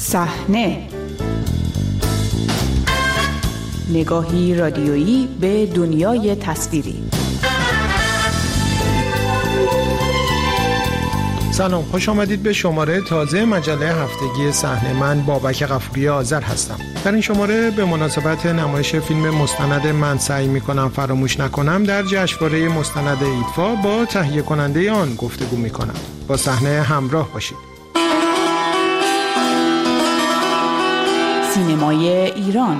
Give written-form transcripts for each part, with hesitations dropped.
صحنه، نگاهی رادیویی به دنیای تصویری. سلام، خوش آمدید به شماره تازه مجله هفتگی صحنه. من بابک غفوری آذر هستم. در این شماره به مناسبت نمایش فیلم مستند من سعی میکنم فراموش نکنم در جشنواره مستند ایدفا با تهیه کننده آن گفتگو میکنم. با صحنه همراه باشید. سینمای ایران.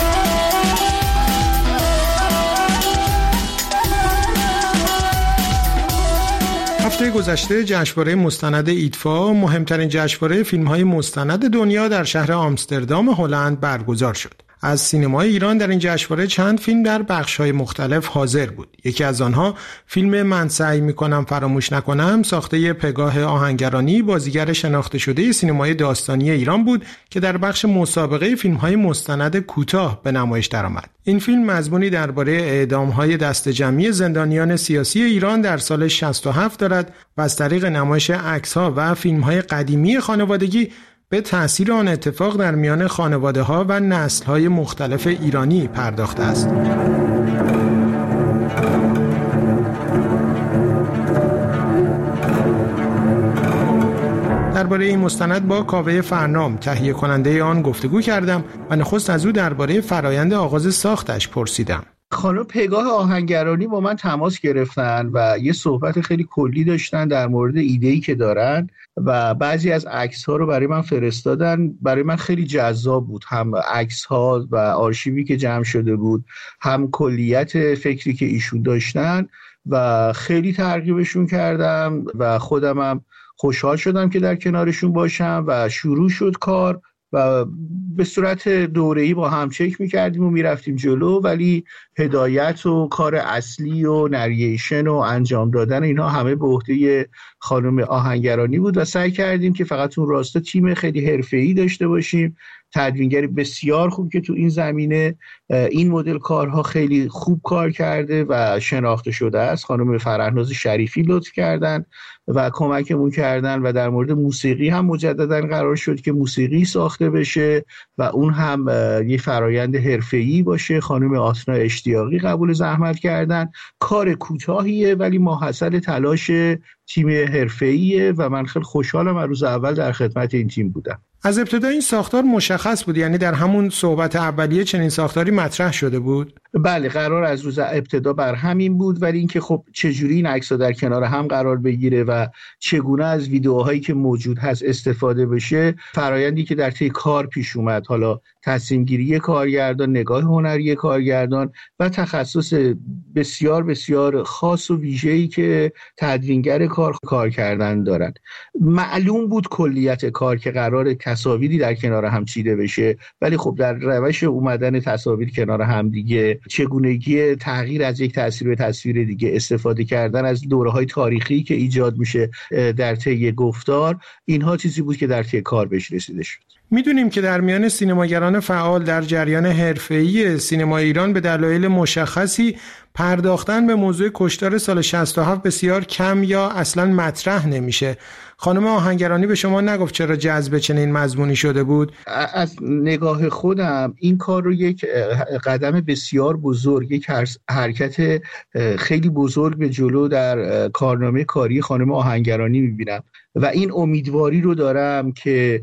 هفته گذشته جشنواره مستند ایدفا، مهمترین جشنواره فیلم‌های مستند دنیا، در شهر آمستردام هلند برگزار شد. از سینمای ایران در این جشنواره چند فیلم در بخش‌های مختلف حاضر بود. یکی از آنها فیلم من سعی می‌کنم فراموش نکنم، ساخته پگاه آهنگرانی، بازیگر شناخته شده سینمای داستانی ایران بود که در بخش مسابقه فیلم‌های مستند کوتاه به نمایش درآمد. این فیلم مضمونی درباره اعدام‌های دسته‌جمعی زندانیان سیاسی ایران در سال 67 دارد و از طریق نمایش عکس‌ها و فیلم‌های قدیمی خانوادگی به تأثیر آن اتفاق در میان خانواده‌ها و نسل‌های مختلف ایرانی پرداخته است. درباره این مستند با کاوه فرنام، تهیه کننده آن، گفتگو کردم و نخست از او درباره فرایند آغاز ساختش پرسیدم. خانم پگاه آهنگرانی با من تماس گرفتن و یه صحبت خیلی کلی داشتن در مورد ایده‌ای که دارن و بعضی از عکس‌ها رو برای من فرستادن. برای من خیلی جذاب بود، هم عکس‌ها و آرشیوی که جمع شده بود، هم کلیت فکری که ایشون داشتن و خیلی ترغیبشون کردم و خودم هم خوشحال شدم که در کنارشون باشم و شروع شد کار و به صورت دوره‌ای با هم چک می‌کردیم و می‌رفتیم جلو، ولی هدایت و کار اصلی و نریشن و انجام دادن اینها همه به عهده خانم آهنگرانی بود و سعی کردیم که فقط اون راستا تیم خیلی حرفه‌ای داشته باشیم، تدوینگر بسیار خوب که تو این زمینه این مدل کارها خیلی خوب کار کرده و شناخته شده است. خانم فرهناز شریفی لطف کردن و کمکمون کردن و در مورد موسیقی هم مجددا قرار شد که موسیقی ساخته بشه و اون هم یه فرایند حرفه‌ای باشه. خانم آسنا اشتیاقی قبول زحمت کردن. کار کوتاهیه ولی ماحصل تلاش تیم حرفه‌ایه و من خیلی خوشحالم از روز اول در خدمت این تیم بودم. از ابتدا این ساختار مشخص بود، یعنی در همون صحبت اولیه چنین ساختاری مطرح شده بود؟ بله، قرار از روز ابتدا بر همین بود، ولی اینکه خب چجوری این عکس‌ها در کنار هم قرار بگیره و چگونه از ویدیوهایی که موجود هست استفاده بشه، فرایندی که در طی کار پیش اومد. حالا تصمیم گیری کارگردان، نگاه هنری کارگردان و تخصص بسیار بسیار خاص و ویژه‌ای که تدوینگر کار کردن دارن. معلوم بود کلیت کار که قرار تصاویری در کنار هم چیده بشه، ولی خب در روش اومدن تصاویر کنار هم دیگه، چگونگی تغییر از یک تصویر به تصویر دیگه، استفاده کردن از دوره‌های تاریخی که ایجاد میشه در طی گفتار، اینها چیزی بود که در طی کار بهش رسیده شد. میدونیم که در میان سینماگران فعال در جریان حرفه‌ای سینما ایران به دلایل مشخصی پرداختن به موضوع کشتار سال 67 بسیار کم یا اصلاً مطرح نمیشه. خانم آهنگرانی به شما نگفت چرا جذب چنین مضمونی شده بود؟ از نگاه خودم این کار رو یک قدم بسیار بزرگ، یک حرکت خیلی بزرگ به جلو در کارنامه کاری خانم آهنگرانی میبینم و این امیدواری رو دارم که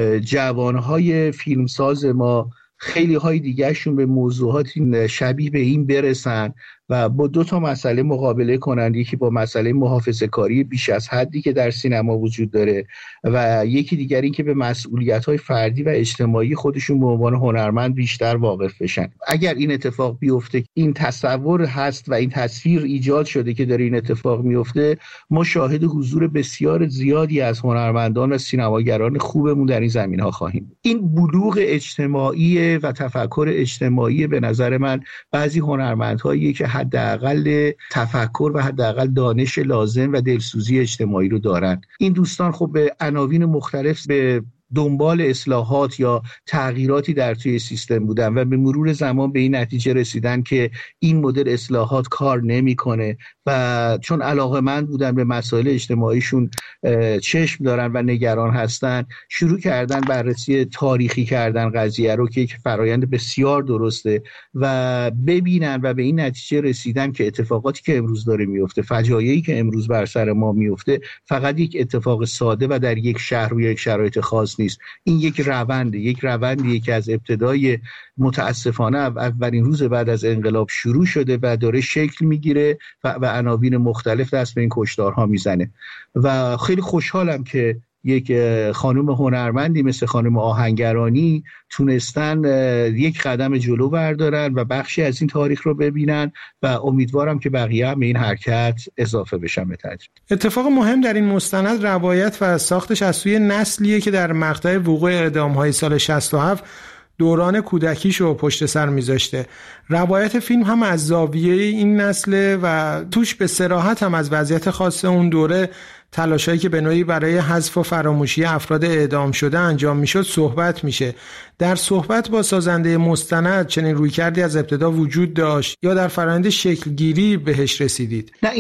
جوانهای فیلمساز ما خیلی های دیگه شون به موضوعات شبیه به این برسن و با دو تا مسئله مقابله کنند. یکی با مسئله محافظه‌کاری بیش از حدی که در سینما وجود داره و یکی دیگری که به مسئولیت‌های فردی و اجتماعی خودشون به عنوان هنرمند بیشتر واقف بشن. اگر این اتفاق بیفته، این تصور هست و این تصویر ایجاد شده که داره این اتفاق میفته، ما شاهد حضور بسیار زیادی از هنرمندان و سینماگران خوبمون در این زمینه‌ها خواهیم بود. این بلوغ اجتماعی و تفکر اجتماعی به نظر من بعضی هنرمندهایی که حداقل تفکر و حداقل دانش لازم و دلسوزی اجتماعی رو دارن. این دوستان خب به عناوین مختلف به دنبال اصلاحات یا تغییراتی در توی سیستم بودن و به مرور زمان به این نتیجه رسیدن که این مدل اصلاحات کار نمیکنه و چون علاقه‌مند بودن به مسائل اجتماعیشون چشم دارن و نگران هستن، شروع کردن بررسی تاریخی کردن قضیه رو که یک فرایند بسیار درسته و ببینن و به این نتیجه رسیدن که اتفاقاتی که امروز داره میفته، فجایعی که امروز بر سر ما میفته، فقط یک اتفاق ساده و در یک شهر و یک شرایط خاص نیست. این یک روندیه که از ابتدای متاسفانه اولین روز بعد از انقلاب شروع شده و داره شکل میگیره و عناوین مختلف دست به این کشتارها میزنه و خیلی خوشحالم که یک خانم هنرمندی مثل خانم آهنگرانی تونستن یک قدم جلو بردارن و بخشی از این تاریخ رو ببینن و امیدوارم که بقیه هم به این حرکت اضافه بشن به تدریج. اتفاق مهم در این مستند روایت و ساختش از سوی نسلیه که در مقطع وقوع اعدام‌های سال 67 دوران کودکیشو پشت سر میذاشته. روایت فیلم هم از زاویه این نسله و توش به صراحت هم از وضعیت خاص اون دوره، تلاشایی که به نوعی برای حذف و فراموشی افراد اعدام شده انجام میشد صحبت میشه. در صحبت با سازنده مستند چنین رویکردی از ابتدا وجود داشت یا در فرآیند شکلگیری بهش رسیدید؟ نه،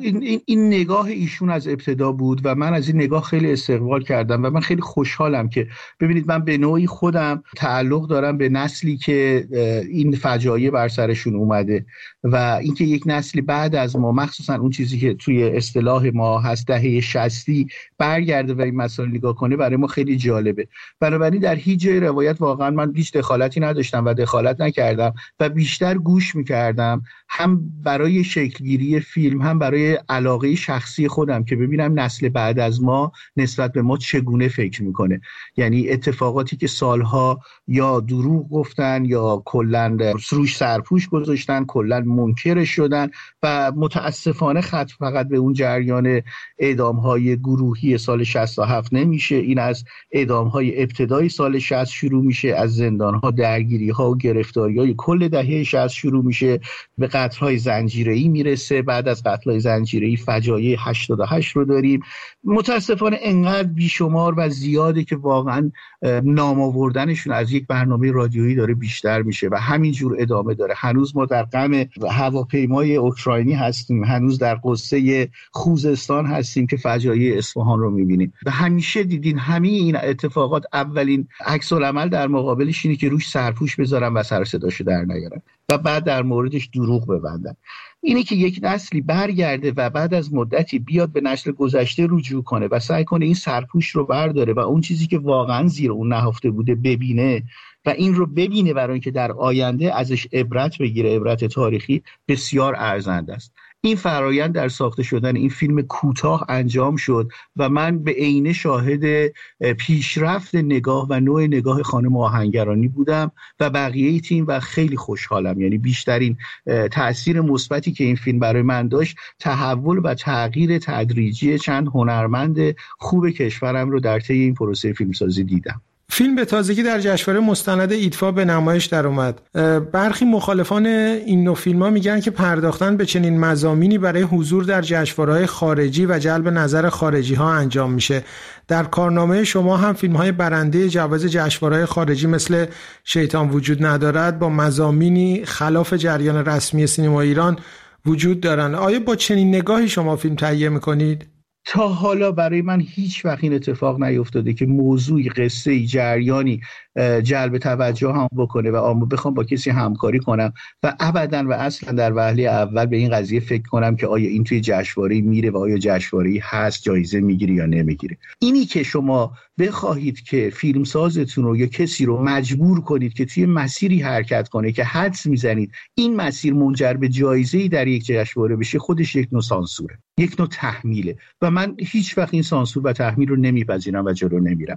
این نگاه ایشون از ابتدا بود و من از این نگاه خیلی استقبال کردم و من خیلی خوشحالم که ببینید من به نوعی خودم تعلق دارم به نسلی که این فجایع بر سرشون اومده و اینکه یک نسلی بعد از ما، مخصوصا اون چیزی که توی اصطلاح ما هست دهه 60 برگرده و این مسائل نگاه کنه، برای ما خیلی جالبه. بنابراین در هیچ جای روایت واقعا من هیچ دخالتی نداشتم و دخالت نکردم و بیشتر گوش میکردم، هم برای شکلگیری فیلم هم برای علاقه شخصی خودم که ببینم نسل بعد از ما نسبت به ما چگونه فکر میکنه. یعنی اتفاقاتی که سالها یا دروغ گفتن یا کلاً روش سرپوش گذاشتن، کلاً منکر شدن و متاسفانه ختم فقط به اون جریان اعدام‌های گروهی سال 67 نمیشه. این از اعدام‌های ابتدای سال 60 شروع میشه، از زندان‌ها، درگیری‌ها و گرفتاری‌های کل دهه 60 شروع میشه، به قتل‌های زنجیره‌ای میرسه. بعد از قتل‌های زنجیره‌ای فجایع 88 رو داریم. متاسفانه انقدر بیشمار و زیاده که واقعا نام آوردنشون از یک برنامه رادیویی داره بیشتر میشه و همینجور ادامه داره. هنوز ما در غم هواپیمای اوکراینی هستیم، هنوز در قصه خوزستان هستیم که فجایع اصفهان رو میبینیم و همیشه دیدین همه این اتفاقات اولین عکس العمل در مقابلش اینه که روش سرپوش بذارن و سر صداشو در نیارن و بعد در موردش دروغ ببندن. اینه که یک نسلی برگرده و بعد از مدتی بیاد به نسل گذشته رجوع کنه و سعی کنه این سرپوش رو برداره و اون چیزی که واقعا زیر اون نهفته بوده ببینه و این رو ببینه برای اینکه در آینده ازش عبرت بگیره. عبرت تاریخی بسیار ارزنده است. این فرایند در ساخته شدن این فیلم کوتاه انجام شد و من به عینه شاهد پیشرفت نگاه و نوع نگاه خانم آهنگرانی بودم و بقیه تیم و خیلی خوشحالم. یعنی بیشترین تأثیر مثبتی که این فیلم برای من داشت تحول و تغییر تدریجی چند هنرمند خوب کشورم رو در طی این پروسه فیلمسازی دیدم. فیلم به تازگی در جشنواره مستند ایدفا به نمایش در اومد. برخی مخالفان این نوع فیلم‌ها میگن که پرداختن به چنین مضامینی برای حضور در جشنواره‌های خارجی و جلب نظر خارجی‌ها انجام میشه. در کارنامه شما هم فیلم‌های برنده جوایز جشنواره‌های خارجی مثل شیطان وجود ندارد با مضامینی خلاف جریان رسمی سینما ایران وجود دارن. آیا با چنین نگاهی شما فیلم تهیه می‌کنید؟ تا حالا برای من هیچ وقت این اتفاق نیفتاده که موضوعی، قصه‌ای، جریانی جلب توجه هم بکنه و بخوام با کسی همکاری کنم و ابداً و اصلا در وهله اول به این قضیه فکر کنم که آیا این توی جشنواره میره و آیا جشنواره‌ای هست جایزه میگیره یا نمیگیره. اینی که شما بخواهید که فیلمسازتون رو یا کسی رو مجبور کنید که توی مسیری حرکت کنه که حدس میزنید این مسیر منجر به جایزه‌ای در یک جشنواره بشه، خودش یک نوع سانسوره، یک نوع تحمیله و من هیچ وقت این سانسور و تحمیل رو نمیپذیرم و جلو نمیرم.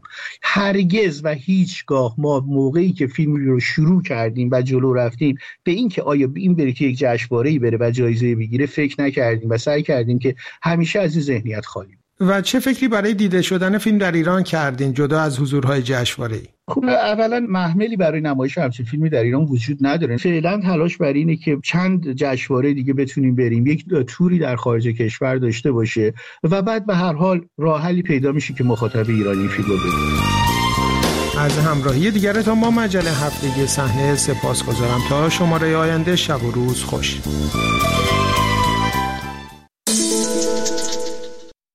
هرگز و هیچگاه ما موقعی که فیلم رو شروع کردیم و جلو رفتیم به این که آیا این بره که یک جشنواره‌ای بره و جایزه بگیره فکر نکردیم و سعی کردیم که همیشه از این ذهنیت خالی. و چه فکری برای دیده شدن فیلم در ایران کردین جدا از حضورهای ججشواره‌ای؟ خب اولا محملی برای نمایش همچین فیلمی در ایران وجود نداره. فعلا تلاش بر اینه که چند جشنواره دیگه بتونیم بریم، یک توری در خارج کشور داشته باشه و بعد به هر حال راه حلی پیدا میشه که مخاطب ایرانی فیلم رو ببینه. از همراهی دیگرتان با مجله هفتگی صحنه سپاسگزارم. تا شماره آینده شب و روز خوش.